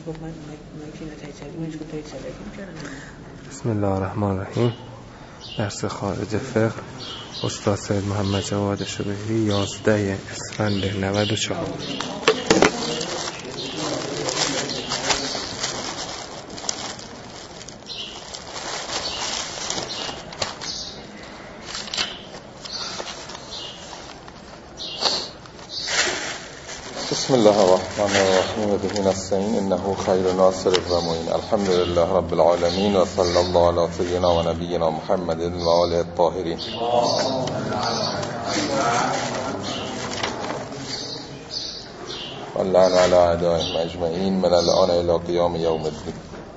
بسم الله الرحمن الرحیم. درس خارج فقه استاد سید محمد جواد شبیهی 11 اسفند 94. بسم الله الرحمن الرحیم و به نستعین انه خیر ناصر و معین. الحمد لله رب العالمین و صلی الله علی سیدنا و نبینا محمد و آله الطاهرین. و لعن علی اعدائهم اجمعین من الان الی قیام یوم الدین.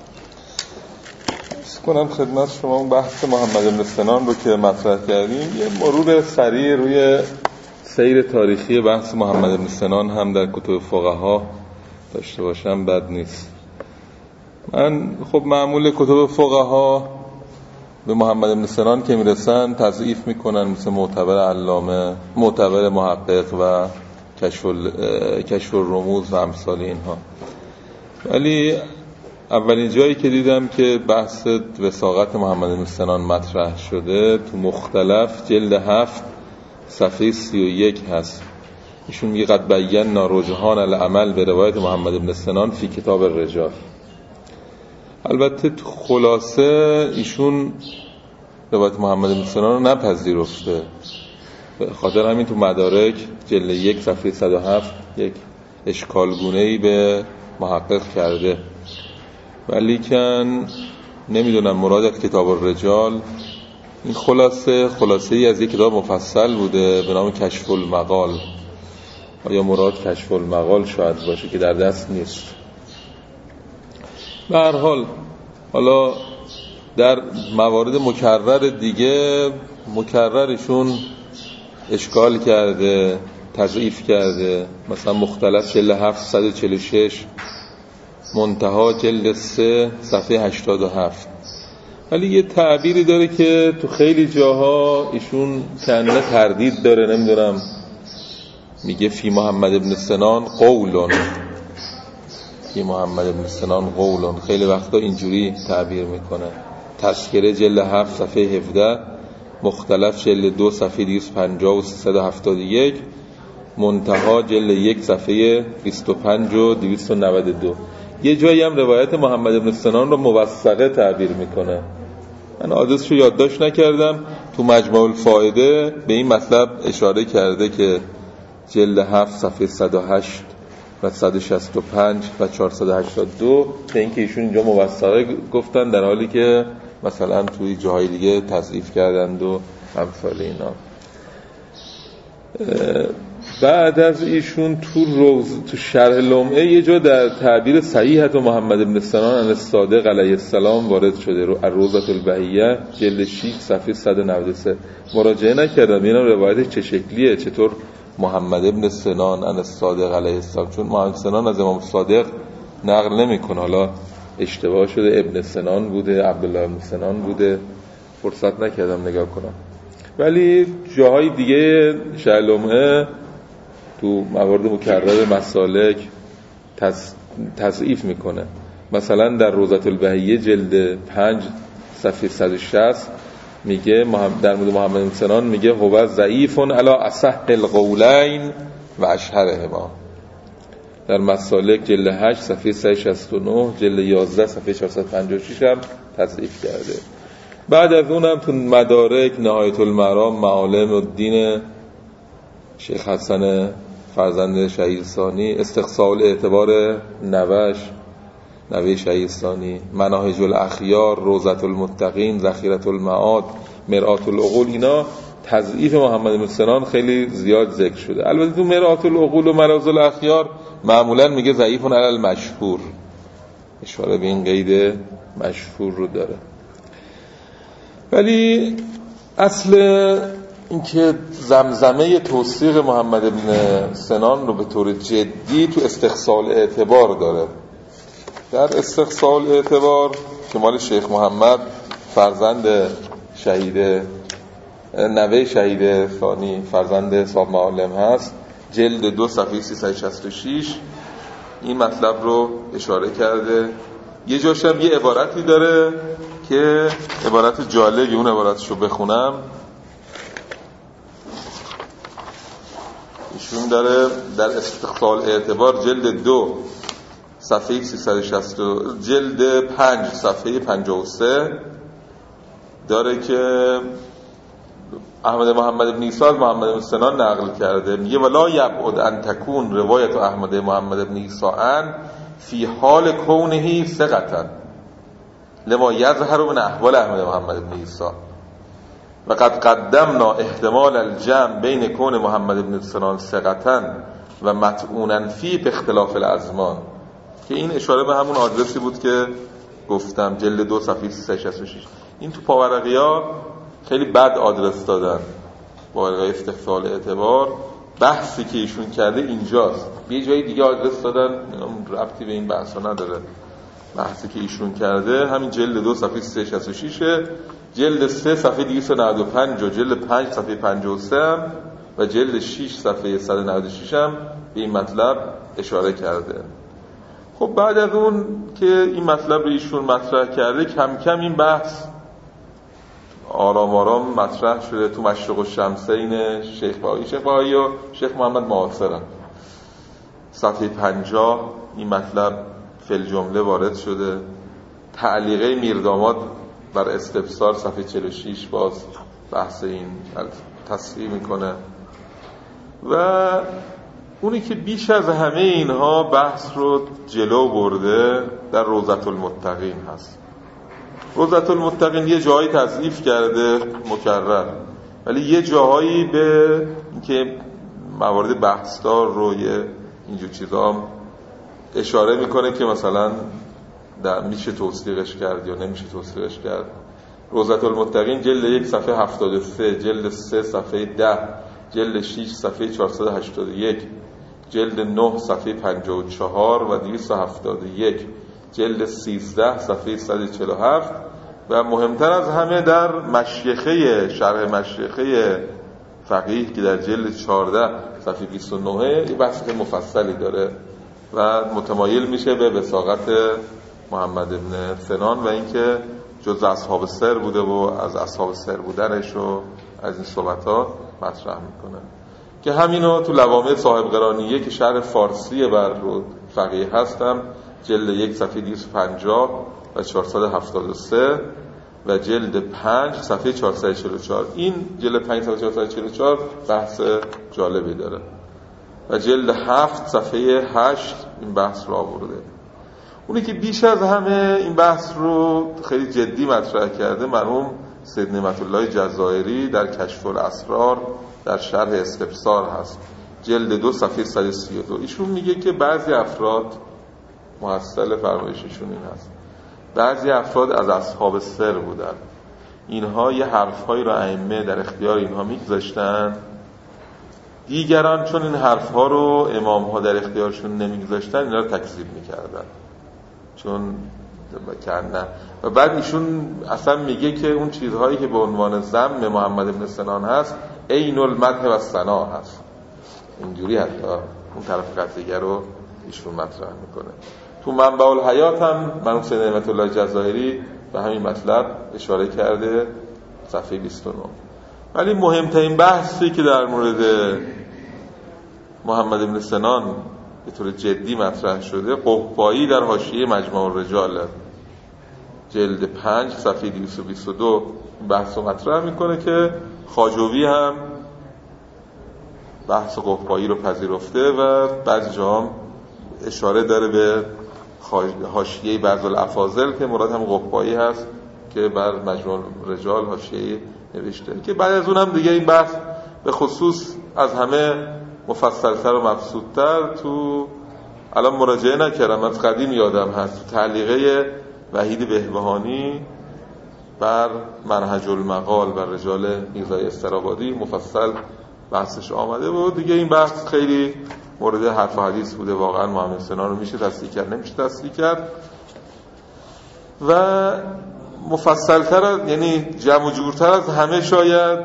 کنم خدمت شما بحث محمد بن سنان رو که مطرح کردیم یه مرور سریع روی سیر تاریخی بحث محمد بن سنان هم در کتب فقها داشته باشم بد نیست. من خب معمول کتب فقها به محمد بن سنان که میرسن تضعیف میکنن، مثل معتبر علامه، معتبر محقق و کشف الرموز و امثال اینها. ولی اولین جایی که دیدم که بحث وثاقت محمد بن سنان مطرح شده تو مختلف جلد 7 صفحه 31 هست. ایشون میگه قد بینا رجحان العمل به روایت محمد بن سنان فی کتاب الرجال. البته تو خلاصه ایشون روایت محمد بن سنان رو نپذیرفته، به خاطر همین تو مدارک جلد 1 صفحه 107 یک اشکالگونه‌ای به محقق کرده. ولیکن نمیدونم مراد از کتاب الرجال این خلاصه ای از یک کتاب مفصل بوده به نام کشف المقال، یا مراد کشف المقال شاید باشه که در دست نیست. به هر حال حالا در موارد مکرر دیگه مکررشون اشکال کرده، تضعیف کرده. مثلا مختلف جلد 746، منتها جلد 3 صفحه 87. ولی یه تعبیری داره که تو خیلی جاها ایشون کنه تردید داره، نمیدونم، میگه فی محمد بن سنان قولون، فی محمد بن سنان قولون، خیلی وقتا اینجوری تعبیر میکنه. تذکره جلد 7 صفحه 17، مختلف جلد 2 صفحه 250 و 371، منتها جلد 1 صفحه 25 و 292. یه جایی هم روایت محمد بن سنان رو موثقه تعبیر میکنه. من آدرسشو یادداشت نکردم، تو مجموع الفائده به این مطلب اشاره کرده که جلد 7 صفحه 108 و 165 و 482 به اینکه ایشون اینجا موثقه گفتن، در حالی که مثلا توی جاهای دیگه تضعیف کردند و امثال اینا. بعد از ایشون تو شرح لمعه یه جا در تعبیر صحیحت محمد بن سنان عن الصادق علیه السلام وارد شده، روضة البهیه جلد 6 صفحه 193. مراجعه نکردم ببینم روایتش چه شکلیه، چطور محمد بن سنان عن الصادق علیه السلام، چون محمد بن سنان از امام صادق نقل نمیکنه. حالا اشتباه شده، ابن سنان بوده، عبدالله ابن سنان بوده، فرصت نکردم نگاه کنم. ولی جاهای دیگه شرح لمعه تو موارد مکرر مسالک تضعیف میکنه. مثلا در روضة البهیه جلد 5 صفحه 160 میگه در مورد محمد بن سنان میگه هو ضعیف علی اصح القولین و اشهرهما. در مسالک جلد 8 صفحه 369، جلد 11 صفحه 456 هم تضعیف کرده. بعد از اونم تو مدارک نهایت المرام معالم الدین شیخ حسن فرزند شهید ثانی، استقصاء الاعتبار نوه شهید ثانی، مناهج الاخیار، روضة المتقین، ذخیرة المعاد، مرآة العقول، اینا تضعیف محمد بن سنان خیلی زیاد ذکر شده. البته تو مرآة العقول و مراض الاخیار معمولا میگه ضعیف علی المشهور، اشاره به این قید مشهور رو داره. ولی اصل اینکه زمزمه توثیق محمد بن سنان رو به طور جدی تو استقصاء الاعتبار داره. در استقصاء الاعتبار که مال شیخ محمد فرزند شهید نوه شهید ثانی فرزند صاحب معالم هست، جلد 2 صفحه 366 این مطلب رو اشاره کرده. یه جاش هم یه عبارتی داره که عبارت جالبی، اون عبارتش رو بخونم. ایشون داره در استقصال اعتبار جلد 2 صفحه 360 جلد 5 صفحه 53 داره که احمد محمد بن عیسی محمد بن سنان نقل کرده، میگه ولا یبعد ان تکون روایت احمد محمد بن عیسی عن فی حال کونه ثقة لما یظهر من احوال احمد محمد بن عیسی و قد قدمنا احتمال الجمع بین کون محمد بن سنان ثقة و مطعونا فی به اختلاف الازمان، که این اشاره به همون آدرسی بود که گفتم، جلد 2 صفحه 366. این تو پاورقی‌ها خیلی بد آدرس دادن، پاورقی استقصال اعتبار. بحثی که ایشون کرده اینجاست، یه جای دیگه آدرس دادن، ربطی به این بحثا نداره. بحثی که ایشون کرده همین جلد 2 صفحه 366، جلد 3 صفحه 295 و جلد 5 صفحه 53 و جلد 6 صفحه 196 هم به این مطلب اشاره کرده. خب بعد از اون که این مطلب رو ایشون مطرح کرده، کم کم این بحث آرام آرام مطرح شده تو مشرق الشمسین شیخ بهایی و شیخ محمد معاصرن. صفحه 50 این مطلب فی جمله وارد شده. تعلیقه میرداماد بر استفسار صفحه 46 باز بحث این تصحیح میکنه. و اونی که بیش از همه اینها بحث رو جلو برده در روضة المتقین هست. روضة المتقین یه جایی تضعیف کرده مکرر، ولی یه جاهایی به اینکه موارد بحثدار رو یه اینجور چیزا هم اشاره میکنه که مثلا میشه توثیقش کرد یا نمیشه توثیقش کرد. روضة المتقین جلد 1 صفحه 73، جلد 3 صفحه 10، جلد 6 صفحه 481، جلد 9 صفحه 54 و 271، جلد 13 صفحه 147 و مهمتر از همه در مشیخه شرح مشیخه فقیه که در جلد 14 صفحه 29 یه بحث مفصلی داره و متمایل میشه به وثاقت محمد بن سنان و اینکه جز اصحاب سر بوده و از اصحاب سر بودنش و از این صحبت‌ها مطرح میکنه. که همینو تو لوامع صاحب قرانیه که شرح فارسی بر فقیه هستم، جلد 1 صفحه 250 و 473 و جلد 5 صفحه 444. این جلد 5 صفحه 444 بحث جالبی داره و جلد 7 صفحه 8 این بحث رو آورده. اونی که بیش از همه این بحث رو خیلی جدی مطرح کرده مرحوم سید نعمت الله جزائری در کشف الاسرار در شرح استبصار هست، جلد 2 صفحه 132. ایشون میگه که بعضی افراد، محصل فرمایششون این هست، بعضی افراد از اصحاب سر بودن، اینها یه حرفهایی رو ائمه در اختیار اینها میگذاشتن، دیگران چون این حرفها رو امامها در اختیارشون نمیگذاشتن اینا رو تکذیب میکردن چون کردن. و بعد ایشون اصلا میگه که اون چیزهایی که به عنوان ذم محمد بن سنان هست عین المدح و ثنا هست. اینجوری حتی اون طرف قضیه رو ایشون مطرح میکنه. تو منبع الحیات هم مرحوم سید نعمت الله جزائری به همین مطلب اشاره کرده، صفحه 29. ولی مهمترین بحثی که در مورد محمد بن سنان به طور جدی مطرح شده، قحبایی در حاشیه مجمع الرجال، جلد 5 صفحه 222 بحث رو مطرح میکنه که خواجوی هم بحث قحبایی رو پذیرفته و بعضی جا هم اشاره داره به حاشیه بعض الافاضل که مراد هم قحبایی هست که بر مجموع رجال حاشیه نوشته، که بعد از اون هم دیگه این بحث به خصوص از همه مفصلتر و مبسوطتر تو الان مراجعه نکردم، از قدیم یادم هست، تو تعلیقه وحید بهبهانی بر منهج المقال بر رجال میرزای استرابادی مفصل بحثش آمده و دیگه این بحث خیلی مورد حرف و حدیث بوده. واقعا محمد سنان رو میشه تصدیق کرد نمیشه تصدیق کرد و مفصلتر، یعنی جمع و جورتر از همه شاید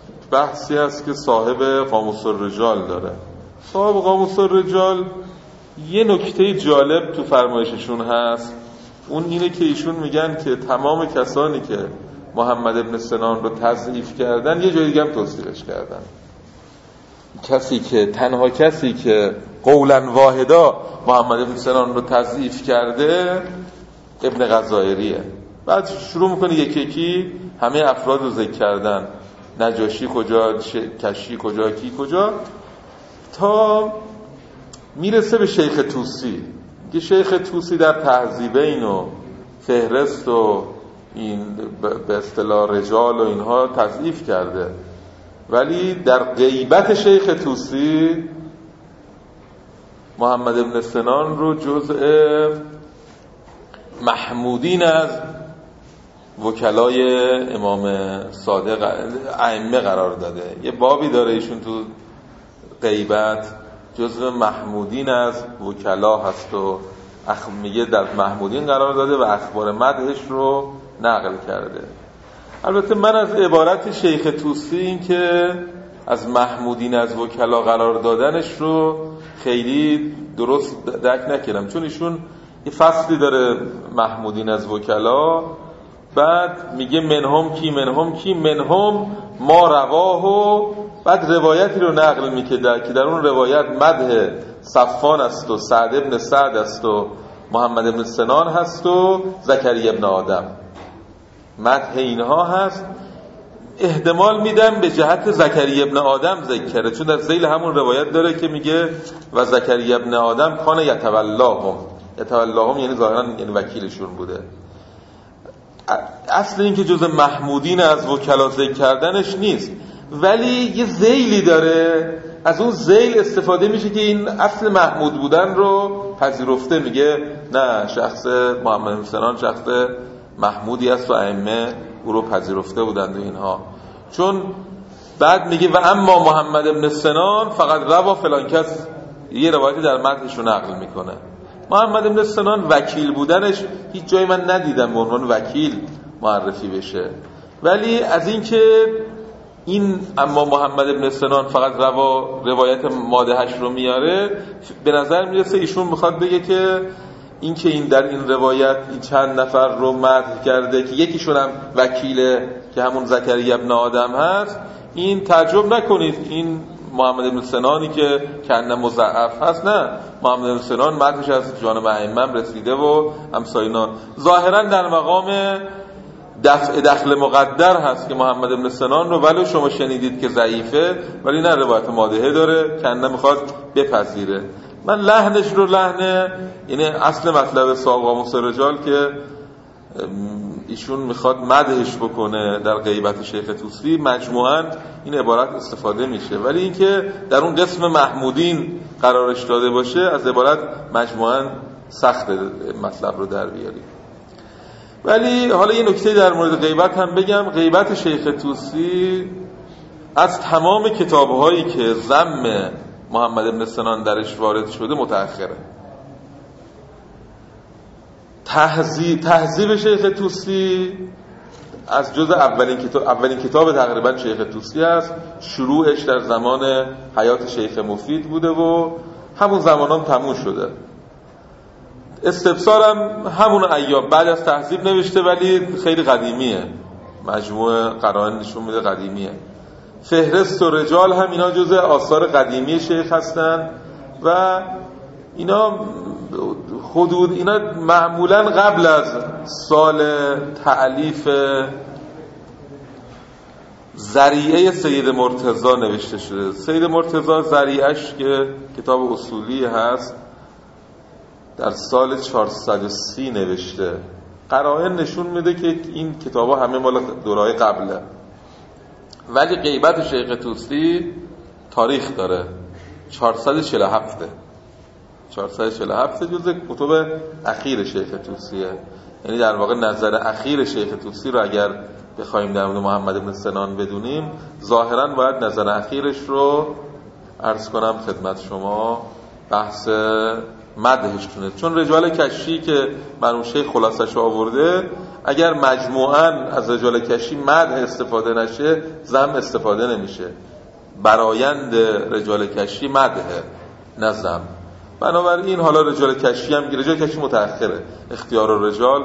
بحثی است که صاحب قاموس الرجال داره. صاحب قاموس الرجال یه نکته جالب تو فرمایششون هست، اون اینه که ایشون میگن که تمام کسانی که محمد ابن سنان رو تضعیف کردن یه جای دیگه هم توصیفش کردن. تنها کسی که قولا واحدا محمد ابن سنان رو تضعیف کرده ابن غزائریه. بعد شروع میکنه یکی یکی همه افراد رو ذکر کردن، نجاشی کجا، کشی کجا، کی کجا، تا میرسه به شیخ طوسی که شیخ طوسی در تهذیبین و فهرست و این به اصطلاح رجال و اینها تضعیف کرده، ولی در غیبت شیخ طوسی محمد ابن سنان رو جزء محمودین از وکلای امام صادق ائمه قرار داده. یه بابی داره ایشون تو غیبت، جزء محمودین از وکلا هست و میگه در محمودین قرار داده و اخبار مدحش رو نقل کرده. البته من از عبارت شیخ طوسی این که از محمودین از وکلا قرار دادنش رو خیلی درست درک نکردم، چون ایشون یه فصلی داره محمودین از وکلا، بعد میگه منهم کی منهم ما رواه، و بعد روایتی رو نقل میکنه که در اون روایت مدح صفان است و سعد ابن سعد است و محمد ابن سنان هست و زکریا ابن آدم، مدح اینها هست. احتمال میدم به جهت زکریا ابن آدم ذکر کرده، چون در ذیل همون روایت داره که میگه و زکریا ابن آدم کان یتولاهم یعنی ظاهرا یعنی وکیلشون بوده. اصل این که جز محمودین از وکلا ذکر کردنش نیست، ولی یه ذیلی داره، از اون ذیل استفاده میشه که این اصل محمود بودن رو پذیرفته، میگه نه شخص محمد بن سنان شخص محمودی است و ائمه او رو پذیرفته بودند و اینها. چون بعد میگه و اما محمد بن سنان فقط روا فلان کس، یه روایتی در متنش رو نقل میکنه. محمد بن سنان وکیل بودنش هیچ جایی من ندیدم به عنوان وکیل معرفی بشه، ولی از این که این اما محمد بن سنان فقط روایت مادحش رو میاره، به نظر میرسه ایشون میخواد بگه که این که این در این روایت این چند نفر رو مدح کرده که یکیشون هم وکیله که همون زکریا ابن آدم هست، این تعجب نکنید این محمد بن سنانی که کنه مضاعف هست، نه، محمد بن سنان مدحش از جانب ائمه رسیده و امثالینا، ظاهرا در مقام دفع دخل مقدر هست که محمد بن سنان رو ولو شما شنیدید که ضعیفه، ولی نه روایت مادحه داره، کنه میخواد بپذیره. من لحنش رو لحن، یعنی اصل مطلب ساقاموس رجال که ایشون میخواد مدحش بکنه در غیبت شیخ طوسی، مجموعاً این عبارت استفاده میشه، ولی اینکه در اون قسم محمودین قرارش داده باشه از عبارت مجموعاً سخت مطلب رو در بیاریم. ولی حالا یه نکته در مورد غیبت هم بگم. غیبت شیخ طوسی از تمام کتاب‌هایی که ذم محمد بن سنان درش وارد شده متأخره. تهذیب شیخ طوسی از جز اولین کتاب تقریبا شیخ طوسی است. شروعش در زمان حیات شیخ مفید بوده و همون زمان تموم شده. استبصارم همون ایام بعد از تهذیب نوشته، ولی خیلی قدیمیه، مجموعه قرائن نشون میده قدیمیه. فهرست و رجال هم اینا جزء آثار قدیمی شیخ هستن و اینا معمولا قبل از سال تألیف ذریعه سید مرتضی نوشته شده. سید مرتضی ذریعهش که کتاب اصولی هست در سال 430 نوشته. قرائن نشون میده که این کتابا همه مال دورهای قبله، ولی غیبت شیخ طوسی تاریخ داره، 447 جزء کتب اخیر شیخ طوسیه. یعنی در واقع نظر اخیر شیخ طوسی رو اگر بخوایم در مورد محمد بن سنان بدونیم، ظاهراً باید نظر اخیرش رو عرض کنم خدمت شما، بحث مدحش تونه. چون رجال کشی که مرحوم شیخ خلاصش آورده، اگر مجموعاً از رجال کشی مدح استفاده نشه، ذم استفاده نمیشه. برایند رجال کشی مدحه نه ذم. بنابراین حالا رجال کشفی هم که رجال کشفی متأخره، اختیار الرجال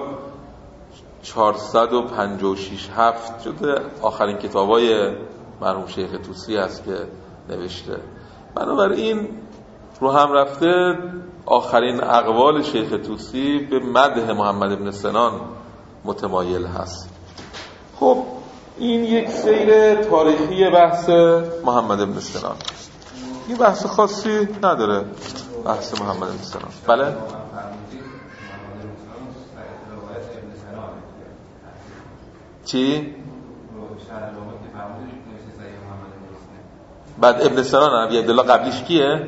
456 7 جزء آخرین کتابای مرحوم شیخ طوسی هست که نوشته. بنابراین رو هم رفته آخرین اقوال شیخ طوسی به مدح محمد بن سنان متمایل هست. خب این یک سیر تاریخی بحث محمد بن سنان، این بحث خاصی نداره بحث محمد بن سنان. بله چی؟ بعد ابن سنان ابی عبدالله قبلیش کیه؟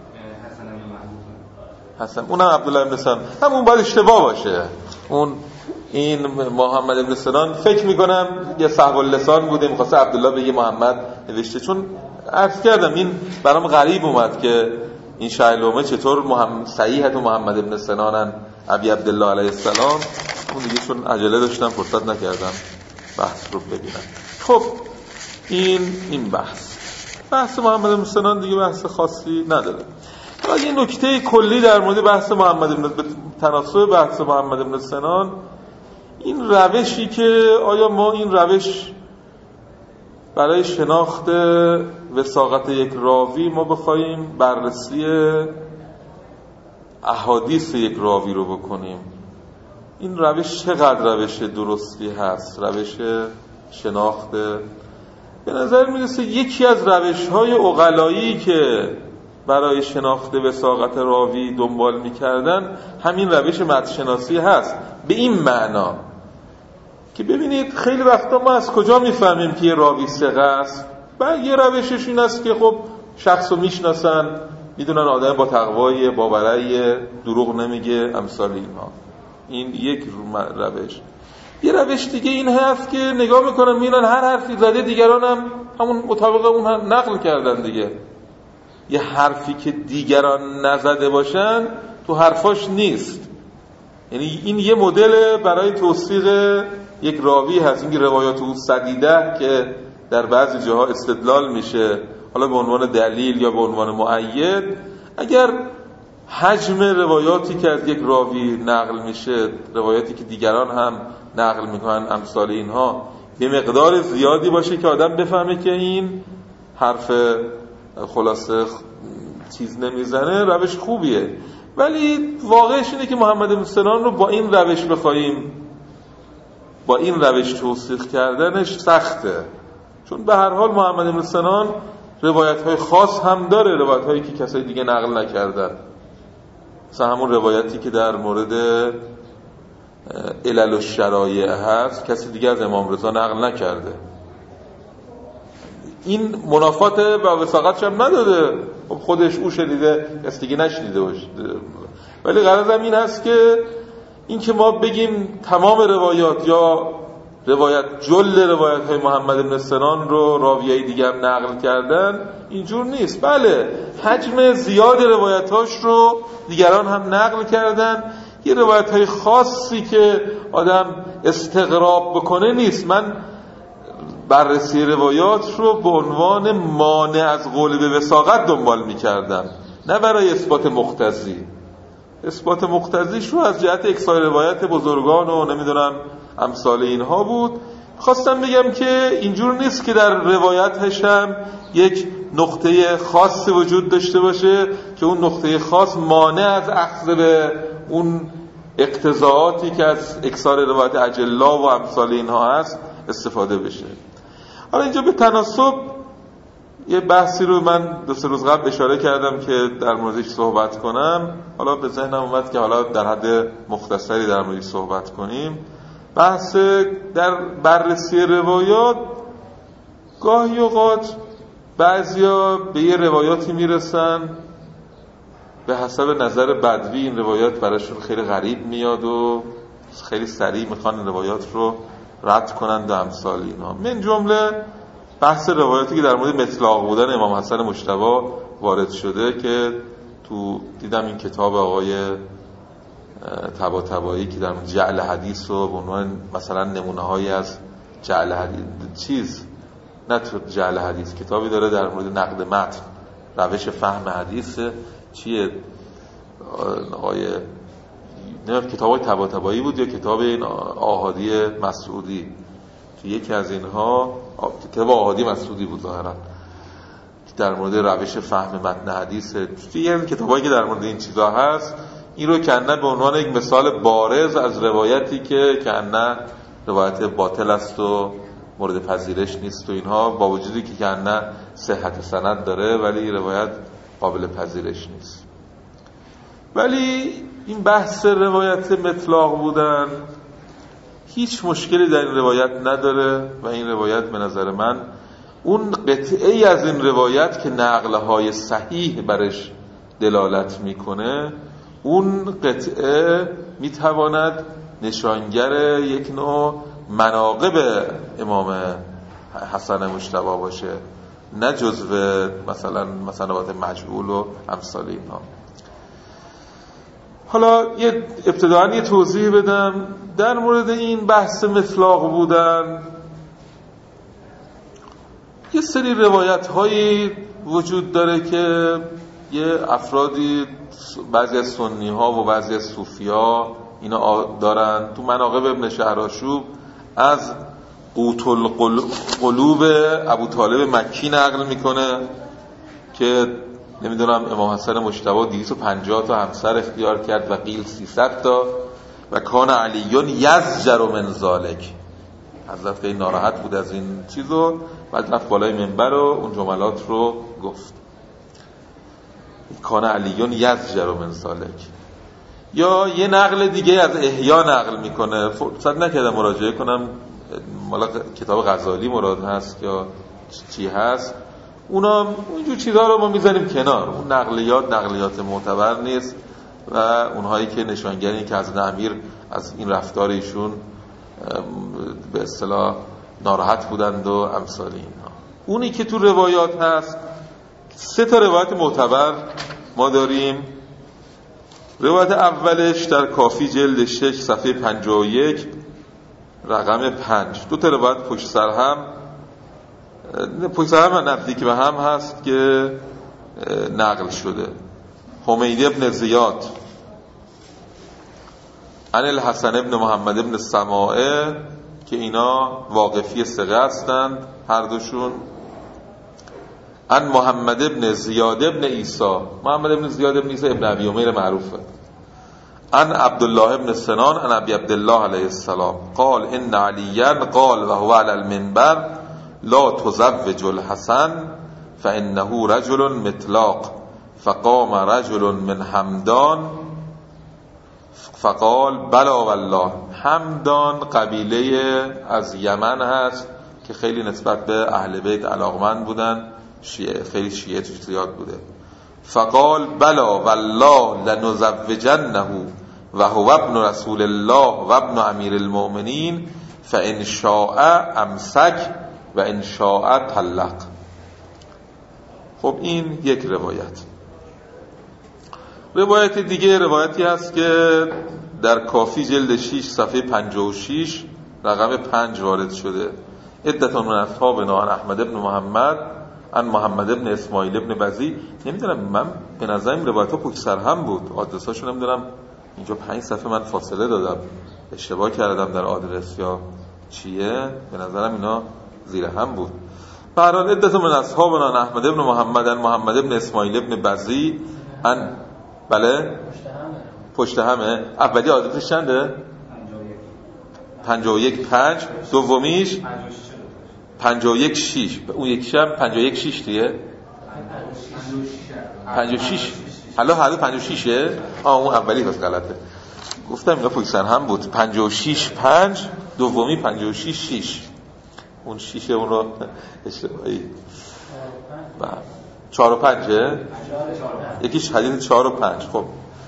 حسن. اونم عبدالله ابن سنان، همون باید اشتباه باشه. اون این محمد ابن سنان فکر میکنم یه صحب اللسان بوده، میخواسته عبدالله بگه محمد نوشته، چون عرض کردم این برام غریب اومد که این شهرلومه چطور صحیحت محمد ابن سنانن ابی عبدالله علیه السلام. اون دیگه چون عجله داشتم فرصت نکردم بحث رو ببینم. خب این بحث محمد بن سنان دیگه بحث خاصی نداره. حالا یه نکته کلی در مورد بحث محمد بن تناسب بحث محمد بن سنان، این روشی که آیا ما این روش برای شناخت وثاقت یک راوی ما بخوایم بررسی احادیث یک راوی رو بکنیم، این روش چقدر روش درستی هست، روش شناخت؟ به نظر میرسه یکی از روش‌های عقلایی که برای شناخت وثاقت راوی دنبال می‌کردن همین روش متن‌شناسی هست، به این معنا که ببینید خیلی وقتا ما از کجا میفهمیم که یه راوی ثقه است؟ یه روشش این است که خب شخصو میشناسن، میدونن آدم با تقوای، با برای، دروغ نمیگه، امثال اینها. این یک روش. یه روش دیگه این هست که نگاه میکنن میبینن هر حرفی زده دیگران هم همون مطابق اون نقل کردن دیگه. یه حرفی که دیگران نزده باشن تو حرفاش نیست. یعنی این یه مدل برای توثیق یک راوی هست. این روایات او سدیده که در بعضی جاها استدلال میشه حالا به عنوان دلیل یا به عنوان مؤید، اگر حجم روایاتی که از یک راوی نقل میشه، روایاتی که دیگران هم نقل میکنن، امثال اینها، به مقدار زیادی باشه که آدم بفهمه که این حرف خلاصه چیز نمیزنه، روش خوبیه. ولی واقعش اینه که محمد بن سنان رو با این روش بخوایم، با این روش توثیق کردنش سخته، چون به هر حال محمد بن سنان روایت‌های خاص هم داره، روایت‌هایی که کسای دیگه نقل نکردن. مثلا همون روایتی که در مورد علل الشرایع هست کسی دیگه از امام رضا نقل نکرده. این منافات با وثاقتش هم نداده، خودش او شنیده، کسی دیگه نشنیده باشه. ولی غرضم این هست که این که ما بگیم تمام روایات یا جل روایت های محمد بن سنان رو راویای دیگه هم نقل کردن، اینجور نیست. بله حجم زیاد روایتاش رو دیگران هم نقل کردن. یه روایت های خاصی که آدم استغراب بکنه نیست. من بررسی روایات رو به عنوان مانع از قول به وثاقت دنبال می‌کردم، نه برای اثبات مقتضی. اثبات مقتضیش رو از جهت اکثار روایت بزرگان و نمیدونم امثال اینها بود. خواستم بگم که اینجور نیست که در روایتش هم یک نقطه خاصی وجود داشته باشه که اون نقطه خاص مانع از اخذ به اون اقتضاعاتی که از اکثار روایت اجلا و امثال اینها هست استفاده بشه. حالا اینجا به تناسب یه بحثی رو من 2-3 روز قبل اشاره کردم که در موردش صحبت کنم. حالا به ذهنم اومد که حالا در حد مختصری در موردش صحبت کنیم. بحث در بررسی روایات، گاهی اوقات بعضیا به یه روایاتی میرسن به حسب نظر بدوی این روایات براشون خیلی غریب میاد و خیلی سریع میخوان روایات رو رد کنند و امثال اینا. من جمله بحث روایاتی که در مورد مطلق بودن امام حسن مجتبی وارد شده که تو دیدم این کتاب آقای طباطبایی که در مورد جعل حدیث و به عنوان مثلا نمونه‌هایی از جعل حدیث نه تو جعل حدیث کتابی داره در مورد نقد متن، روش فهم حدیث چیه، آقای کتاب طباطبایی بود یا کتاب این آحادی مسعودی، که یکی از اینها کتاب آحادی مسعودی بود ظاهرا، در مورد روش فهم متن حدیث. یه کتابایی که در مورد این چیزا هست، این رو کنه به عنوان یک مثال بارز از روایتی که کنه روایت باطل است و مورد پذیرش نیست و اینها، با وجودی که کنه صحت سند داره ولی روایت قابل پذیرش نیست. ولی این بحث روایت مطلق بودن هیچ مشکلی در این روایت نداره و این روایت به نظر من اون قطعه‌ای از این روایت که نقل‌های صحیح برش دلالت میکنه، اون قطعه میتواند نشانگر یک نوع مناقب امام حسن مجتبی باشه، نه جزو مثلا مسنوات مجهول و امثال اینها. حالا ابتداً یه توضیح بدم در مورد این بحث مطلق بودن. یه سری روایت هایی وجود داره که یه افرادی، بعضی از سنی ها و بعضی از صوفی ها اینا دارن. تو مناقب ابن شهرآشوب از قوت القلوب ابو طالب مکی نقل میکنه که نمیدونم امام حسن مجتبی 250 تا همسر اختیار کرد و قیل 300 تا و کان علیون یزجر من ذالک. حضرت خیلی ناراحت بود از این چیزو، بعد رفت بالای منبر و اون جملات رو گفت. کان علیون یزجر من ذالک. یا یه نقل دیگه از احیا نقل میکنه، فرصت نکردم مراجعه کنم، مالا کتاب غزالی مراد هست یا چی هست، اونا اونجور چیزها رو ما میذاریم کنار. اون نقلیات معتبر نیست و اونهایی که نشانگری که از امیر از این رفتار ایشون به اصطلاح ناراحت بودند و امثال اینها. اونی که تو روایات هست، 3 تا روایت معتبر ما داریم. روایت اولش در کافی جلد 6 صفحه 51 رقم 5، 2 تا روایت پشت سر هم نزدیک به هم هست که نقل شده. حمید ابن زیاد عن الحسن ابن محمد ابن سماعه که اینا واقفی ثقه هستند هر دوشون. عن محمد ابن زیاد ابن عیسی، محمد ابن زیاد ابن عیسی ابن ابی امیر معروفه. عن عبدالله ابن سنان عن ابی عبدالله علیه السلام قال ان علیا قال و هو علی المنبر لا تزوج الحسن فانه رجل مطلاق. فقام رجل من همدان فقال بلا والله. همدان قبیله از یمن هست که خیلی نسبت به اهل بیت علاقمند بودن، خیلی شیعه توش زیاد بوده. فقال بلا والله لنزوجنه و هو ابن رسول الله و ابن امیر المؤمنین فان شاء امسک و ان شاء طلق. خب این یک روایت. روایت دیگه روایتی هست که در کافی جلد 6 صفحه 56 رقم 5 وارد شده. عدة من اصحابنا عن احمد ابن محمد عن محمد ابن اسماعیل ابن بزی. نمیدونم، من به نظرم روایت ها پشت سر هم بود، آدرساشو نمیدونم، اینجا 5 صفحه من فاصله دادم، اشتباه کردم در آدرس یا چیه، به نظرم اینا زیر هم بود. به هر حال عدة من اصحابنا عن احمد ابن محمد عن محمد ابن اسماعیل ابن بزی عن بله پشت همه. اولی آدرسش چنده؟ 51 5 دومیش 51 6 اون یکیش هم 51 6 دیگه 56 حالا 56ه. اون اولی بس غلطه، گفتم اینا پشت سر هم بود. 56 5 دومی 56 6 اون 6 اون رو اشتباهی 4 و 5 یکیش حدیث 4 و 5. خب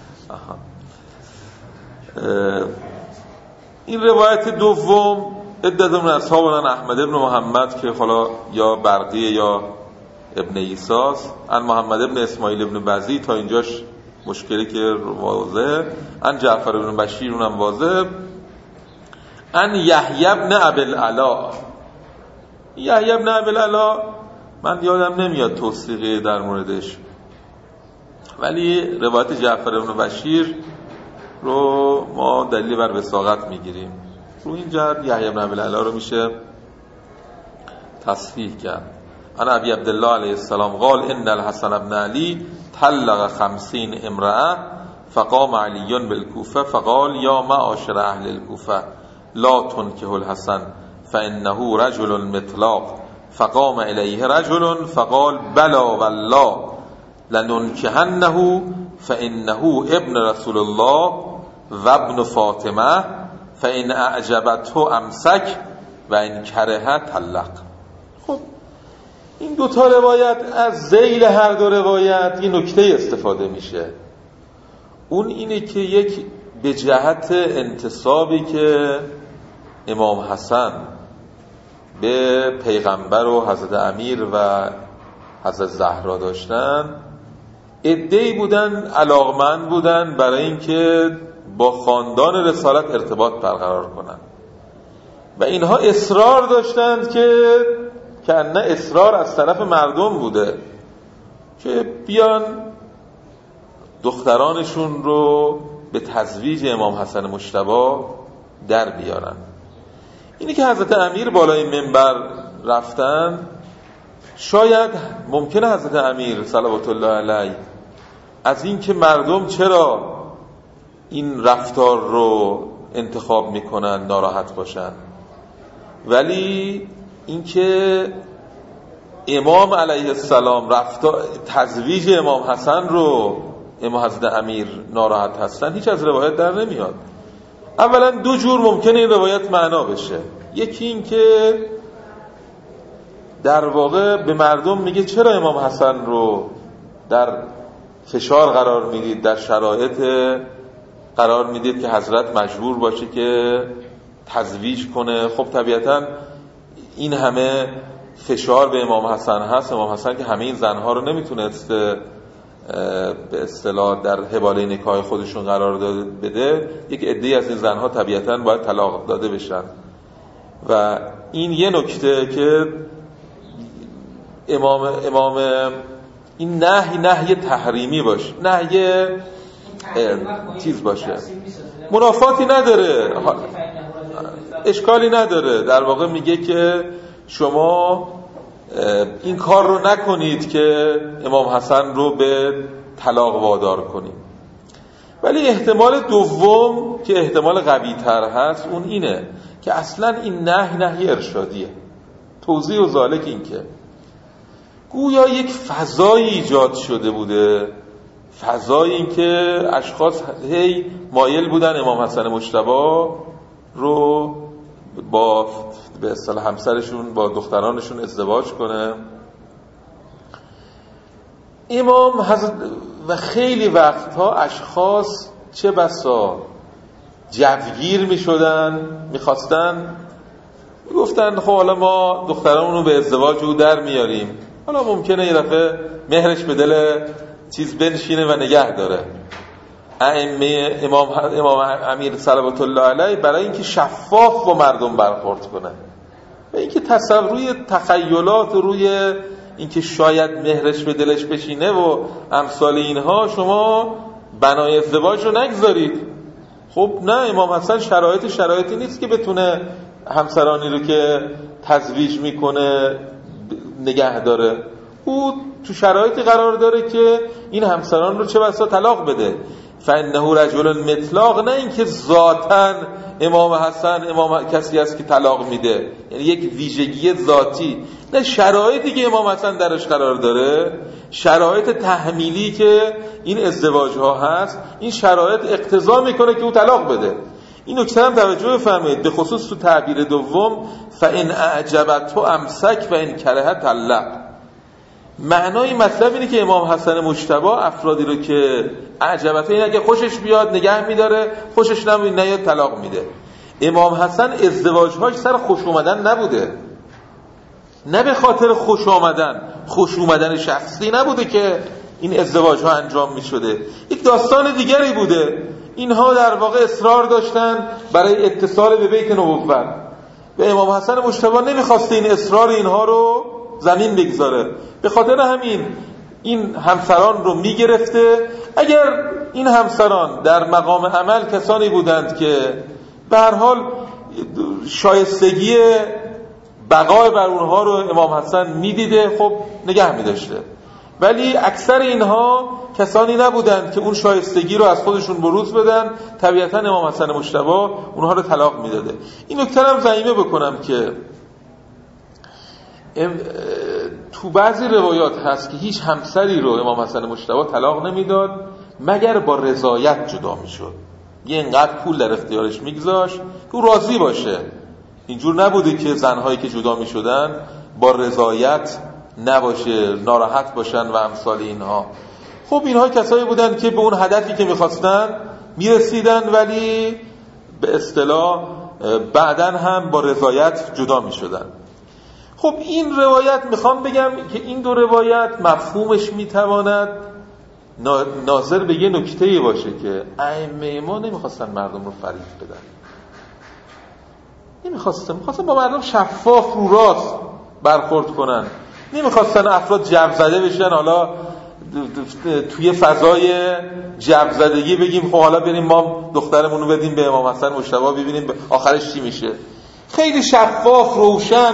این روایت دوم عدة من اصحابنا احمد ابن محمد که حالا یا برقیه یا ابن عیساس عن محمد ابن اسماعیل ابن بزی، تا اینجاش مشکلی که واضحه. عن جعفر ابن بشیر اونم واضح. عن یحیی ابن ابی العلا. یحیی ابن ابی العلا من یادم نمیاد توثیقی در موردش، ولی روایت جعفر بن بشیر رو ما دلیل بر وثاقت میگیریم. رو این جهت یحیی بن ابی العلا رو میشه تصحیح کرد. انا ابی عبدالله علیه السلام قال ان الحسن بن علی طلق 50 امرأة فقام علی بالکوفه فقال یا معاشر اهل الکوفه لا تنکه الحسن فانه رجل مطلاق فقام الیه رجل فقال بلا والله لننکهنه فانه ابن رسول الله و ابن فاطمه فان اعجبته امسک و ان کرهه طلق. خب این دوتا روایت از ذیل هر دو روایت یه نکته استفاده میشه. اون اینه که یک به جهت انتسابی که امام حسن به پیغمبر و حضرت امیر و حضرت زهرا داشتن، عده‌ای بودن علاقمند بودن برای اینکه با خاندان رسالت ارتباط برقرار کنن و اینها اصرار داشتند که نه اصرار از طرف مردم بوده که بیان دخترانشون رو به تزویج امام حسن مجتبی در بیارن. اینی که حضرت امیر بالای منبر رفتن، شاید ممکنه حضرت امیر صلوات الله علیه از این که مردم چرا این رفتار رو انتخاب میکنن ناراحت باشن، ولی اینکه امام علیه السلام تزویج امام حسن رو امام حضرت امیر ناراحت هستن هیچ از روایت در نمیاد. اولا دو جور ممکنه این روایت معنا بشه. یکی این که در واقع به مردم میگه چرا امام حسن رو در فشار قرار میدید، در شرایط قرار میدید که حضرت مجبور باشه که تزویج کنه. خب طبیعتا این همه فشار به امام حسن هست، امام حسن که همه این زنها رو نمیتونست به اصطلاح در حباله نکاح خودشون قرار بده، یک عده‌ای از این زنها طبیعتا باید طلاق داده بشن و این یه نکته که امام این نهی تحریمی باشه، نهی چیز باشه، منافاتی نداره، اشکالی نداره. در واقع میگه که شما این کار رو نکنید که امام حسن رو به طلاق وادار کنید. ولی احتمال دوم که احتمال قوی تر هست اون اینه که اصلا این نهی ارشادیه. توضیح و ذالک این که گویا یک فضایی ایجاد شده بوده، فضایی این که اشخاص هی مایل بودن امام حسن مجتبی رو با به اصطلاح همسرشون با دخترانشون ازدواج کنه. امام حضرت و خیلی وقتها اشخاص چه بسا جوگیر می شدن، می خواستن گفتن خب حالا ما دخترانمون رو به ازدواج او در میاریم، حالا ممکنه یه دفعه مهرش به دل چیز بنشینه و نگه داره. امام امیر صلوات الله علیه برای اینکه شفاف با مردم برخورد کنه و اینکه روی تخیلات و روی اینکه شاید مهرش به دلش بشینه و امثال اینها شما بنای ازدواج رو نگذارید. خب نه، امام حسن شرایطی نیست که بتونه همسرانی رو که تزویج میکنه نگه داره. او تو شرایطی قرار داره که این همسران رو چه بسا طلاق بده. فانه رجل مطلاق، نه اینکه ذاتاً امام حسن کسی است که طلاق میده، یعنی یک ویژگی ذاتی، نه، شرایطی که امام حسن درش قرار داره، شرایط تحمیلی که این ازدواج ها هست، این شرایط اقتضا میکنه که او طلاق بده. این نکته هم توجه بفرمایید، به خصوص تو تعبیر دوم فان اعجبته امسک و ان کرهه طلق. معنای مطلب اینه که امام حسن مجتبی افرادی رو که اعجبته، این اگه خوشش بیاد نگه میداره، خوشش نمیاد طلاق میده. امام حسن ازدواجهاش سر خوش اومدن نبوده، نه به خاطر خوش اومدن شخصی نبوده که این ازدواجها انجام میشده، یک داستان دیگری بوده. اینها در واقع اصرار داشتن برای اتصال به بیت نبوت و امام حسن مجتبی نمیخواسته این اصرار اینها رو زمین بگذاره. به خاطر همین این همسران رو میگرفته. اگر این همسران در مقام عمل کسانی بودند که به هر حال شایستگی بقای بر اونها رو امام حسن میدیده، خب نگه میداشته. ولی اکثر اینها کسانی نبودند که اون شایستگی رو از خودشون بروز بدن، طبیعتا امام حسن مجتبی اونها رو طلاق میداده. این نکته هم ضمیمه بکنم که تو بعضی روایات هست که هیچ همسری رو امام حسن مجتبی طلاق نمیداد مگر با رضایت جدا میشد. یه اینقدر پول در اختیارش میگذاشت که او راضی باشه. اینجور نبوده که زنهایی که جدا میشدن با رضایت نباشه، ناراحت باشن و امثال اینها. خب اینها کسایی بودن که به اون هدفی که میخواستن میرسیدن، ولی به اصطلاح بعداً هم با رضایت جدا میشدن. خب این روایت میخوام بگم که این دو روایت مفهومش میتواند ناظر به یه نکته‌ای باشه که ائمه ما نمیخواستن مردم رو فریب بدن، میخواستن با مردم شفاف رو راست برخورد کنن، نمیخواستن افراد جو زده بشن. حالا توی فضای جو زدگی بگیم خب حالا بریم ما دخترمون رو بدیم به امام حسن مجتبی ببینیم آخرش چی میشه. خیلی شفاف روشن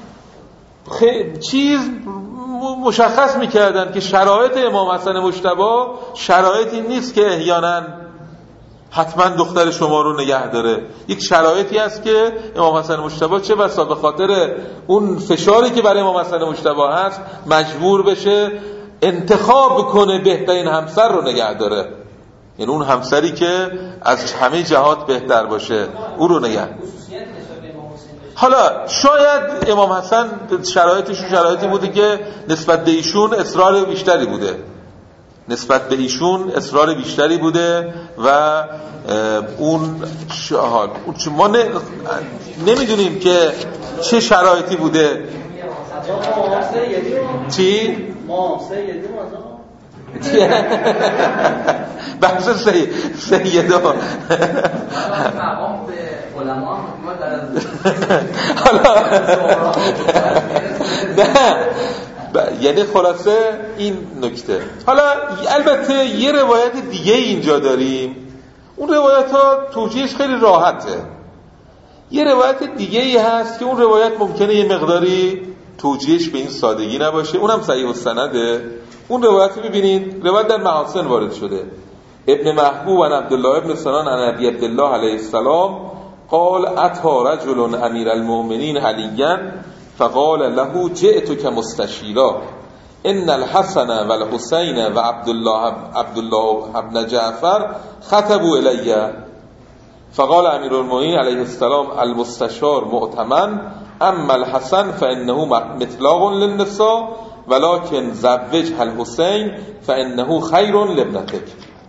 چیز مشخص میکردن که شرایط امام حسن مجتبی شرایطی نیست که احیانا حتما دختر شما رو نگه داره. یک شرایطی هست که امام حسن مجتبی چه بسا به خاطر اون فشاری که برای امام حسن مجتبی هست مجبور بشه انتخاب کنه بهترین همسر رو نگه داره، یعنی اون همسری که از همه جهات بهتر باشه او رو نگه. حالا شاید امام حسن شرایطی بوده که نسبت به ایشون اصرار بیشتری بوده و اون ما نمیدونیم که چه شرایطی بوده. چی؟ بحث سیده یعنی خلاصه این نکته. حالا البته یه روایت دیگه اینجا داریم، اون روایت ها توجیهش خیلی راحته. یه روایت دیگه ای هست که اون روایت ممکنه یه مقداری توجیهش به این سادگی نباشه، اونم صحیح السنده. اون روایت رو ببینید، روایت در محاسن وارد شده. ابن محبوب و عبدالله ابن سنان عن ابی عبدالله علیه السلام قال اتی رجل امیر المؤمنین علیا فقال له جئتك مستشیرا ان الحسن و الحسین و عبدالله ابن جعفر خطبوا الی فقال امیر المؤمنین علیه السلام المستشار مؤتمن اما الحسن فانه مطلاق للنساء ولكن زوجها الحسین فانه خیر لابنتك.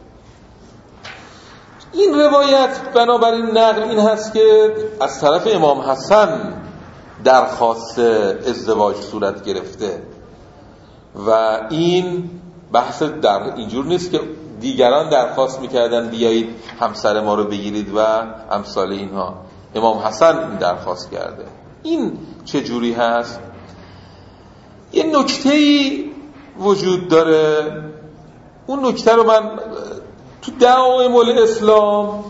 این روایت بنابراین نقل این هست که از طرف امام حسن درخواست ازدواج صورت گرفته و این بحث در اینجور نیست که دیگران درخواست میکردن بیایید همسر ما رو بگیرید و امثال اینها. امام حسن این درخواست کرده. این چه جوری هست؟ یه نکته‌ای وجود داره، اون نکته رو من تو دعایم الاسلام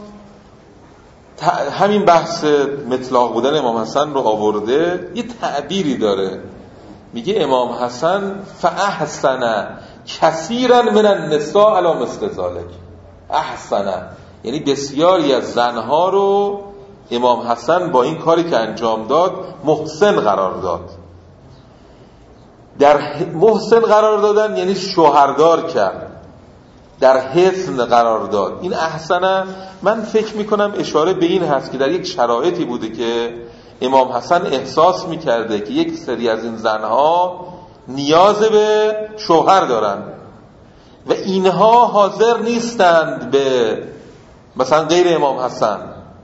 همین بحث مطلق بودن امام حسن رو آورده، یه تعبیری داره، میگه امام حسن فاحسن کثیرا من النساء علی مثل ذلک. احسن یعنی بسیاری از زنها رو امام حسن با این کاری که انجام داد محسن قرار داد. در محسن قرار دادن یعنی شوهردار کرد، در حسن قرار داد. این احسنه من فکر میکنم اشاره به این هست که در یک شرایطی بوده که امام حسن احساس میکرده که یک سری از این زنها نیاز به شوهر دارن و اینها حاضر نیستند به مثلا غیر امام حسن،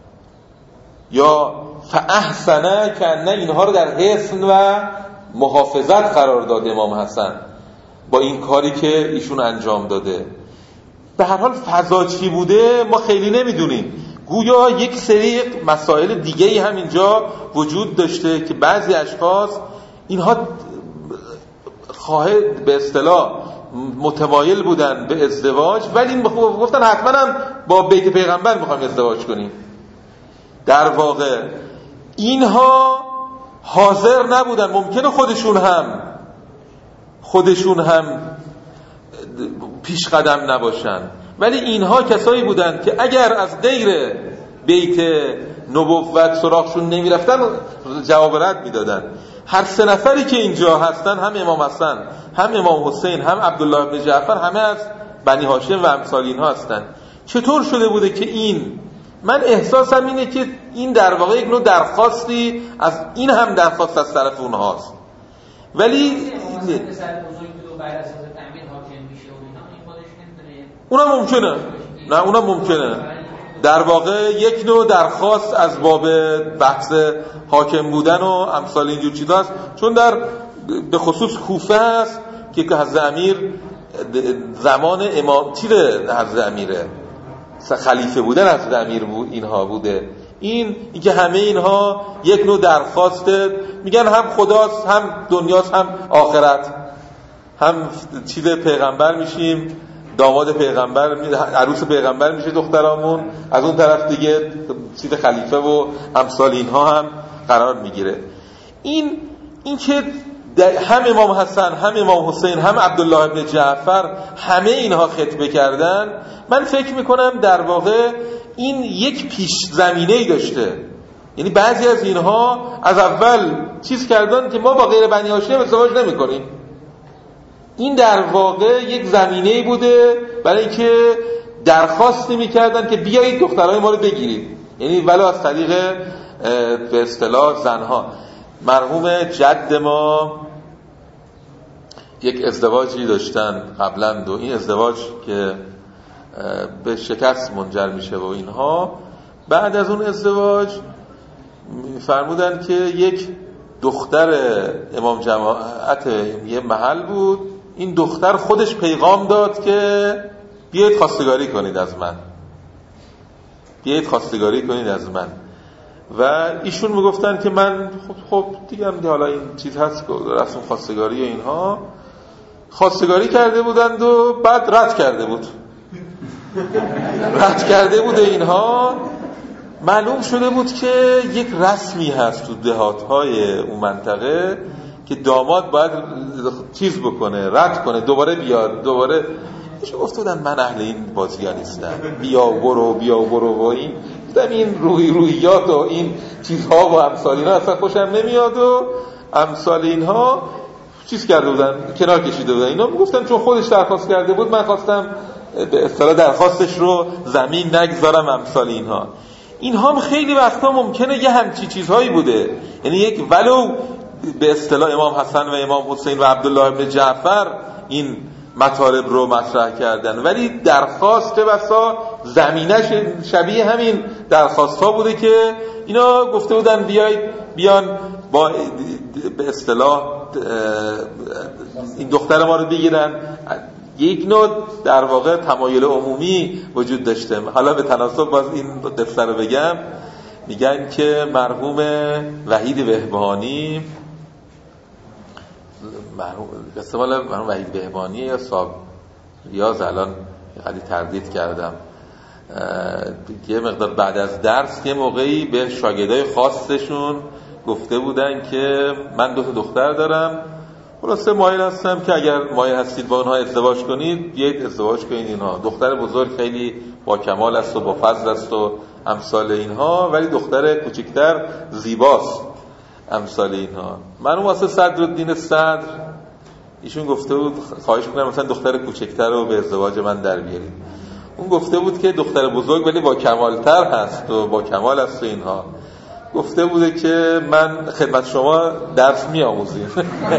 یا فاحسنه که نه اینها رو در حسن و محافظت قرار داد امام حسن با این کاری که ایشون انجام داده. به هر حال فضا چی بوده ما خیلی نمیدونیم. گویا یک سری مسائل دیگه‌ای هم اینجا وجود داشته که بعضی اشخاص اینها به اصطلاح متمایل بودن به ازدواج، ولی گفتن حتما هم با بیت پیغمبر میخوایم ازدواج کنیم. در واقع اینها حاضر نبودن، ممکنه خودشون هم پیش قدم نباشن، ولی اینها کسایی بودن که اگر از غیر بیت نبوت سراغشون نمیرفتن جواب رد میدادن. هر سه نفری که اینجا هستن، هم امام حسن، هم امام حسین، هم عبدالله بن جعفر، همه از بنی هاشم و امثال اینها هستن. چطور شده بوده که من احساسم اینه که این در واقع یک نوع درخواستی از این هم درخواست از طرف اونهاست، ولی اونم ممکنه در واقع یک نوع درخواست از باب بحث حاکم بودن و امثال اینجور چیزا هست، چون به خصوص کوفه هست که حضرت امیر زمان امام حضرت امیره، خلیفه بودن حضرت امیر بود، اینها بوده. این که همه اینها یک نوع درخواسته، میگن هم خداست، هم دنیاست، هم آخرت، هم چیز پیغمبر میشیم، داماد پیغمبر، عروس پیغمبر میشه دخترامون، از اون طرف دیگه چیز خلیفه و امثال اینها هم قرار میگیره. این که هم امام حسن، هم امام حسین، هم عبدالله ابن جعفر، همه اینها خطبه کردن، من فکر میکنم در واقع این یک پیش زمینه‌ای داشته. یعنی بعضی از اینها از اول چیز کردن که ما با غیر بنی هاشم ازدواج نمی‌کنیم. این در واقع یک زمینه‌ای بوده برای اینکه درخواستی می‌کردن که بیایید دخترای ما رو بگیرید، یعنی ولو از طریق به اصطلاح زنها. مرحوم جد ما یک ازدواجی داشتن قبلا، این ازدواج که به شکست منجر میشه و اینها، بعد از اون ازدواج فرمودن که یک دختر امام جماعت یه محل بود، این دختر خودش پیغام داد که بیایید خواستگاری کنید از من، بیایید خواستگاری کنید از من. و ایشون میگفتن که من خب دیگه حالا این چیز هست که رسم خواستگاری و اینها، خواستگاری کرده بودند و بعد رد کرده بوده اینها. معلوم شده بود که یک رسمی هست تو دهات‌های اون منطقه که داماد باید چیز بکنه، رد کنه، دوباره بیاد، دوباره. ایشون گفته بودن من اهل این بازی‌ها نیستم، بیا برو و این روحیات و این چیزها و امثال اینها اصلا خوشم نمیاد و امثال اینها چیز کرده بودن، کنار کشیده بودن. اینا میگفتن چون خودش درخواست کرده بود، من خواستم به اصطلاح درخواستش رو زمین نگذارم، امثال اینها هم خیلی وقتا ممکنه یه همچی چیزهایی بوده. یعنی یک ولو به اصطلاح امام حسن و امام حسین و عبدالله ابن جعفر این مطالب رو مطرح کردن، ولی درخواست بسا زمینش شبیه همین درخواست ها بوده که اینا گفته بودن بیان با به اصطلاح این دختر ما رو بگیرن. یک نوع در واقع تمایل عمومی وجود داشته. حالا به تناسب باز این قصه رو بگم، میگن که مرحوم وحید بهبهانی، مرحوم وحید بهبهانی یا صاحب ریاض، الان خیلی تردید کردم، یه مقدار بعد از درس یه موقعی به شاگردای خاصشون گفته بودن که من 2 دختر دارم، خلاصه مایل هستم که اگر مایل هستید با اونها ازدواج کنید بیایید ازدواج کنید. اینها دختر بزرگ خیلی با کمال است و با فضل است و امثال اینها، ولی دختر کوچکتر زیباست، امثال اینها. من واسه صدرالدین صدر ایشون گفته بود خواهش می‌کنم مثلا دختر کوچکتر رو به ازدواج من در بیارید. اون گفته بود که دختر بزرگ ولی با کمالتر هست و با کمال است و اینها. گفته بوده که من خدمت شما درس می‌آموزیم.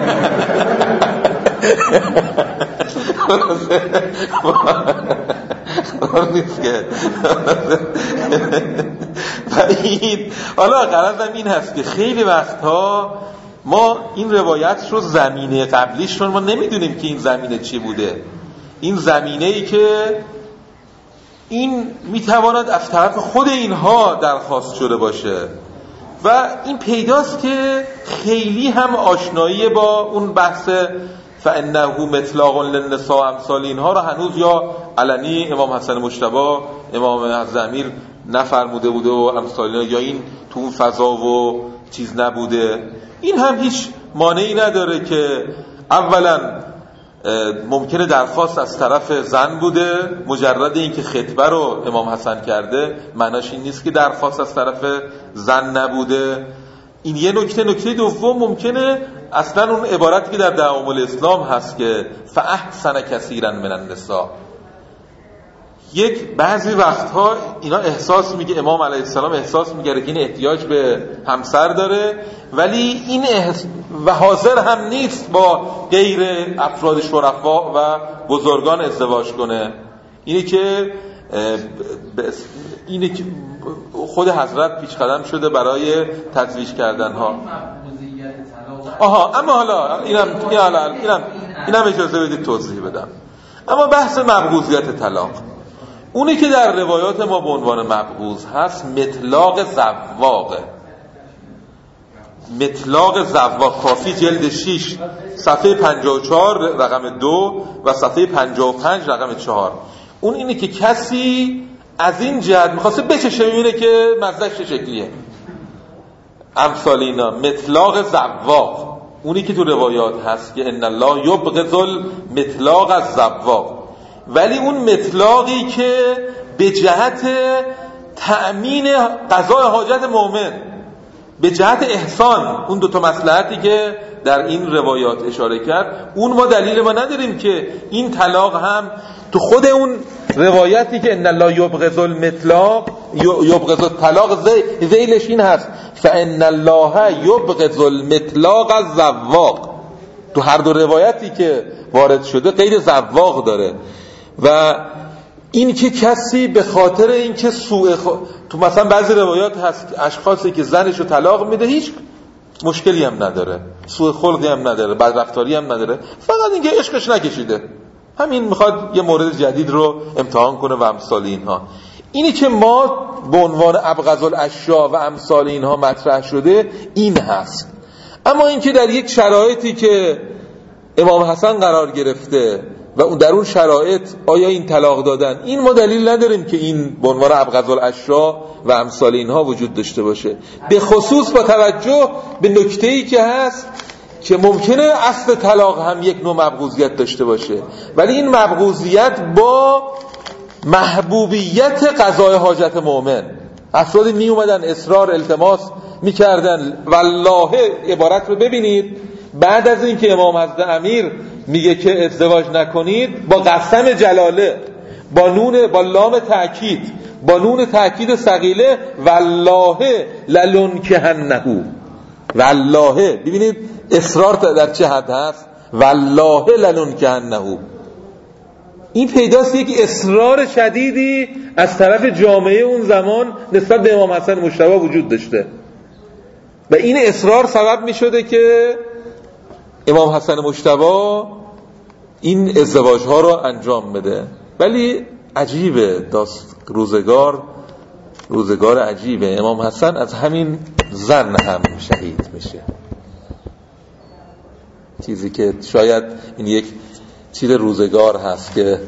نیست که حالا غرضم این هست که خیلی وقتها ما این روایت رو زمینه قبلیش رو ما نمیدونیم که این زمینه چی بوده. این زمینه‌ای که این میتواند از طرف خود اینها درخواست شده باشه و این پیداست که خیلی هم آشنایی با اون بحث فانه مطلاق للنساء امثال اینها رو هنوز یا علنی امام حسن مجتبی امام حضرت امیر نفرموده بوده و امثال یا این تو اون فضا و چیز نبوده. این هم هیچ مانعی نداره که اولا ممکنه درخواست از طرف زن بوده، مجرد اینکه خطبه رو امام حسن کرده معناش این نیست که درخواست از طرف زن نبوده. این یه نکته. نکته دوم ممکنه اصلا اون عبارتی که در تعامل اسلام هست که فاحسن کثیرا من النساء، یک بعضی وقتها اینا احساس میگه امام علیه السلام احساس میگه که این احتیاج به همسر داره، ولی این و حاضر هم نیست با غیر افراد شرفا و بزرگان ازدواج کنه. اینی که خود حضرت پیش قدم شده برای تزویج کردن ها. اما حالا اینم اجازه بدید توضیح بدم. اما بحث مبغوضیت طلاق، اونی که در روایات ما به عنوان مبغوض هست مطلاق زواقه. مطلاق زواق کافی جلد 6 صفحه 54 رقم 2 و صفحه 55 رقم 4. اون اینه که کسی از این جهت میخواسته بچشه ببینه که مزدش چه شکلیه. امثال اینا مطلاق زواق، اونی که تو روایات هست که ان الله یبغض المطلاق الزواق، ولی اون مطلاقی که به جهت تأمین قضای حاجت مؤمن، به جهت احسان، اون دوتا مصلحتی که در این روایات اشاره کرد، اون ما دلیل ما نداریم که این طلاق هم تو خود اون روایتی که ان الله یبغض المطلاق یبغض الطلاق ذیلش این هست فان الله یبغض المطلاق الزواق. تو هر دو روایتی که وارد شده قید زواق داره. و این که کسی به خاطر اینکه تو مثلا بعضی روایات هست اشخاصی که زنشو طلاق میده هیچ مشکلی هم نداره، سوء خلقی هم نداره، بدرفتاری هم نداره، فقط اینکه عشقش نکشیده، همین میخواد یه مورد جدید رو امتحان کنه و امثال اینها. اینی که ما به عنوان ابغض الاشیاء و امثال اینها مطرح شده این هست. اما اینکه در یک شرایطی که امام حسن قرار گرفته و اون در اون شرایط آیا این طلاق دادن، این ما دلیل نداریم که این به عنوان ابغض الاشیاء و امثال اینها وجود داشته باشه، به خصوص با توجه به نکته‌ای که هست که ممکنه اصل طلاق هم یک نوع مبغوضیت داشته باشه، ولی این مبغوضیت با محبوبیت قضای حاجت مؤمن. افرادی می اومدن اصرار التماس می کردن، والله عبارت رو ببینید، بعد از این که امام حضرت امیر میگه که ازدواج نکنید، با قسم جلاله، با لام تأکید، با نون تأکید ثقیله، والله للنکحنه، والله، ببینید اصرار در چه حد هست، والله للنکحنه. این پیداست یک اصرار شدیدی از طرف جامعه اون زمان نسبت به امام حسن مجتبی وجود داشته و این اصرار سبب می شده که امام حسن مجتبی این ازدواج ها رو انجام بده. ولی عجیبه، روزگار عجیبه. امام حسن از همین زن هم شهید میشه، چیزی که شاید این یک چیز روزگار هست که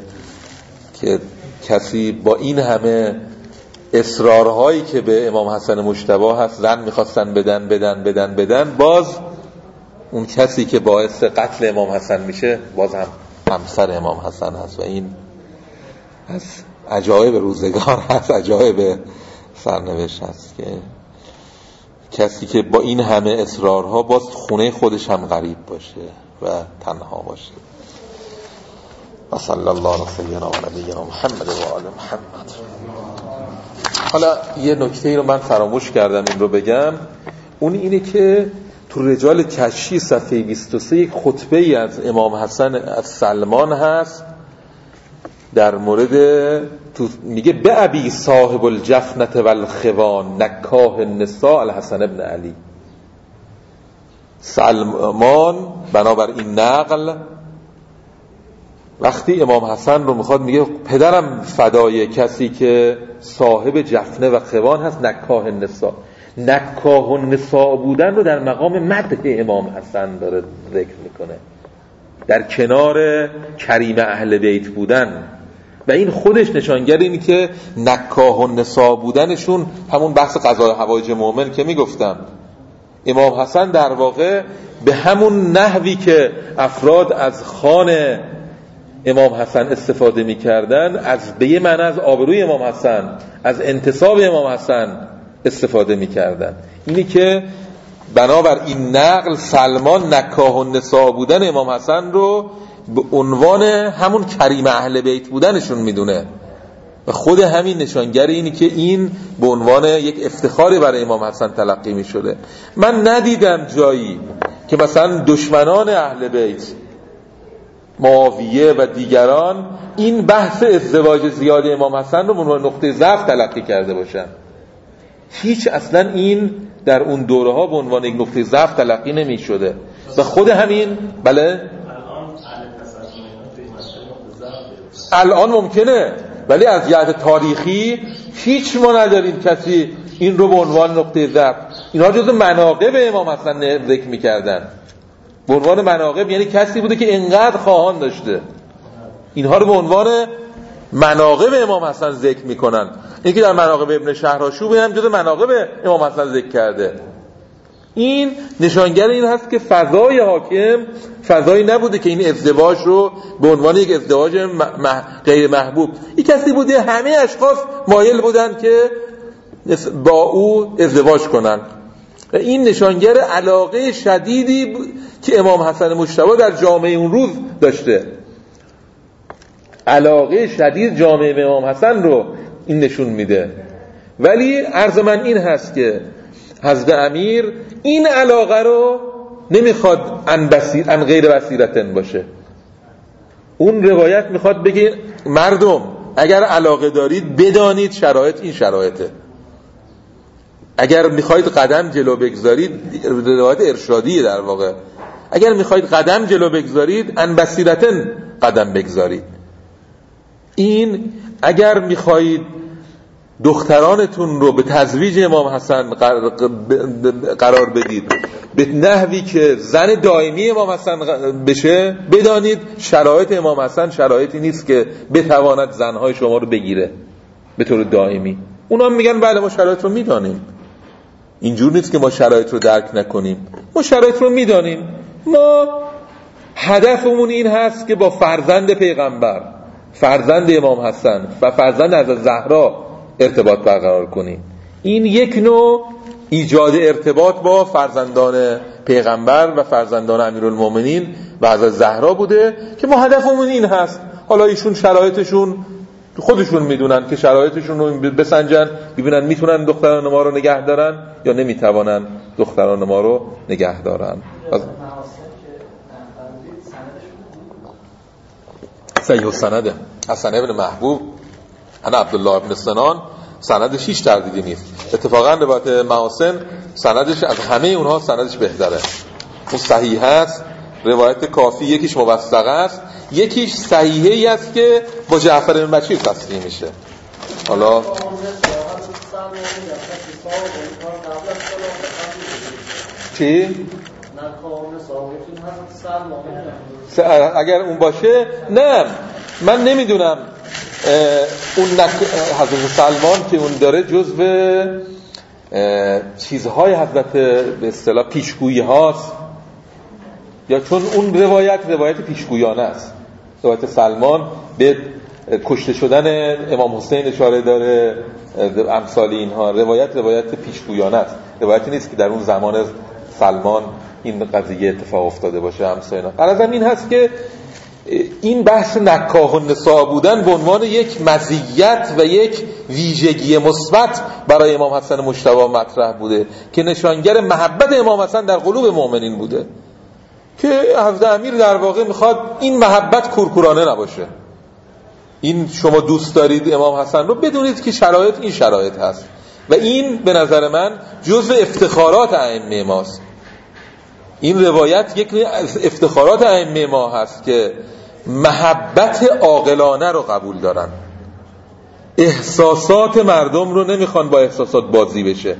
کسی با این همه اصرارهایی که به امام حسن مجتبی هست، زن میخواستن بدن، باز اون کسی که باعث قتل امام حسن میشه باز هم همسر امام حسن هست. و این از عجایب روزگار هست، عجایب سرنوشت هست که کسی که با این همه اصرارها باز خونه خودش هم غریب باشه و تنها باشه. و صلی الله علی سیدنا و نبینا محمد و آل محمد. حالا یه نکته رو من فراموش کردم این رو بگم، اون اینه که تو رجال کشی صفحه 23 یک خطبه ای از امام حسن از سلمان هست در مورد میگه به ابی صاحب الجفنة والخوان نکاح النساء الحسن ابن علی. سلمان بنابر این نقل وقتی امام حسن رو میخواد میگه پدرم فدای کسی که صاحب جفنه و خوان هست، نکاح النساء. نکاح النساء بودن رو در مقام مدح امام حسن داره ذکر میکنه. در کنار کریم اهل بیت بودن، و این خودش نشانگر اینه که نکاح النساء بودنشون، همون بحث قضای حوایج مؤمن که میگفتم، امام حسن در واقع به همون نحوی که افراد از خان امام حسن استفاده میکردن، از به یه معنی از آبروی امام حسن، از انتصاب امام حسن استفاده میکردن. اینی که بنابر این نقل سلمان نکاح النساء بودن امام حسن رو به عنوان همون کریم اهل بیت بودنشون میدونه، و خود همین نشانگر اینی که این به عنوان یک افتخاری برای امام حسن تلقی میشده. من ندیدم جایی که مثلا دشمنان اهل بیت، معاویه و دیگران، این بحث ازدواج زیاد امام حسن رو به عنوان نقطه ضعف تلقی کرده باشن. هیچ، اصلا این در اون دوره ها به عنوان یک نقطه ضعف تلقی نمی شده. و خود همین بله الان ممکنه، ولی از جهت تاریخی هیچ ما نداریم کسی این رو به عنوان نقطه ضعف. اینها جزو مناقب امام حسن ذکر می‌کردن. به عنوان مناقب یعنی کسی بوده که اینقدر خواهان داشته. اینها رو به عنوان مناقب امام حسن ذکر می‌کنن. اینکه در مناقب ابن شهرآشوب هم جزو مناقب امام حسن ذکر کرده. این نشانگر این هست که فضای حاکم فضایی نبوده که این ازدواج رو به عنوان یک ازدواج غیر محبوب، یک کسی بوده همه اشخاص مایل بودن که با او ازدواج کنن. و این نشانگر علاقه شدیدی که امام حسن مجتبی در جامعه اون روز داشته. علاقه شدید جامعه به امام حسن رو این نشون میده. ولی عرض من این هست که حضرت امیر این علاقه رو نمیخواد ان غیر بصیرتن باشه. اون روایت میخواد بگه مردم اگر علاقه دارید بدانید شرایط این شرایطه. اگر میخواید قدم جلو بگذارید، روایت ارشادیه در واقع، اگر میخواید قدم جلو بگذارید ان بصیرتن قدم بگذارید. این اگر میخواید دخترانتون رو به تزویج امام حسن قرار بدید به نحوی که زن دائمی امام حسن بشه، بدانید شرایط امام حسن شرایطی نیست که بتواند زنهای شما رو بگیره به طور دائمی. اونا میگن بله ما شرایط رو میدانیم، اینجور نیست که ما شرایط رو درک نکنیم، ما شرایط رو میدانیم. ما هدفمون این هست که با فرزند پیغمبر، فرزند امام حسن و فرزند حضرت زهرا ارتباط برقرار کنیم. این یک نوع ایجاد ارتباط با فرزندان پیغمبر و فرزندان امیرالمومنین و حضرت زهرا بوده که ما هدفمون این هست. حالا ایشون شرایطشون خودشون میدونن که شرایطشون رو بسنجن، ببینن میتونن دختران ما رو نگه دارن یا نمیتوانن دختران ما رو نگه دارن. صحیح السنده حسن ابن محبوب انا عبدالله ابن سنان، سندش هیچ تردیدی نیست. اتفاقا روایت محاسن سندش از همه اونها سندش بهتره، اون صحیح است. روایت کافی یکیش موثقه است، یکیش صحیحی است که با جعفر بن بشیر تصریح میشه. حالا چی؟ اگر اون باشه نه، من نمیدونم. اون حضرت سلمان که اون داره جزو چیزهای حضرت به اصطلاح پیشگویی هاست، یا چون اون روایت پیشگویانه است. روایت سلمان به کشته شدن امام حسین اشاره داره، امثال اینها. روایت پیشگویانه است، روایتی نیست که در اون زمان سلمان این قضیه اتفاق افتاده باشه. امثال غرضم این هست که این بحث نکاح النساء بودن به عنوان یک مزیت و یک ویژگی مثبت برای امام حسن مجتبی مطرح بوده که نشانگر محبت امام حسن در قلوب مؤمنین بوده، که حضرت امیر در واقع میخواد این محبت کورکورانه نباشه. این شما دوست دارید امام حسن رو، بدونید که شرایط این شرایط هست. و این به نظر من جزء افتخارات ائمه ماست. این روایت یک از افتخارات ائمه ما هست که محبت عاقلانه رو قبول دارن، احساسات مردم رو نمیخوان با احساسات بازی بشه،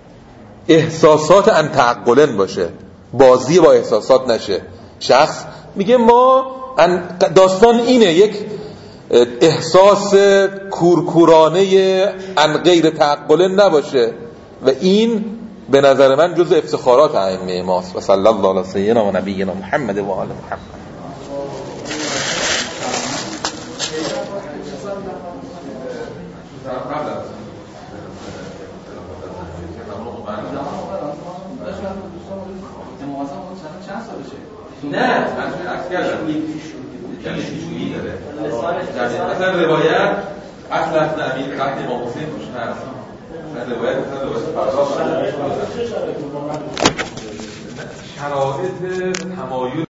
احساسات ان تعقلن باشه، بازی با احساسات نشه. شخص میگه ما داستان اینه، یک احساس کورکورانه ان غیر تعقل نباشه و این به نظر من جز افتخارات ائمه ماست. و صلی الله علی سیدنا و نبینا محمد و آل محمد. نه عکس کردم پیشگویی داره. مثلا روایت اصل امیر قتل امام حسین توش هست. مثلا روایت فردا شرایط تمایل